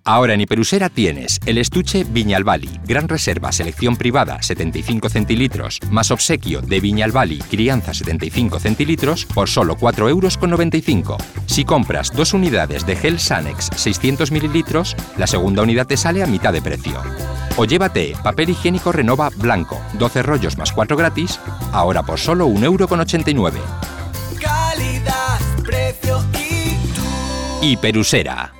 Ahora en Hiperusera tienes el estuche Viñalbali, gran reserva, selección privada, 75 centilitros, más obsequio de Viñalbali, crianza 75 centilitros, por solo 4,95 €. Si compras 2 unidades de gel Sanex 600 mililitros, la segunda unidad te sale a mitad de precio. O llévate papel higiénico Renova blanco, 12 rollos más 4 gratis, ahora por solo 1,89 €. Calidad, precio y tú. Hiperusera.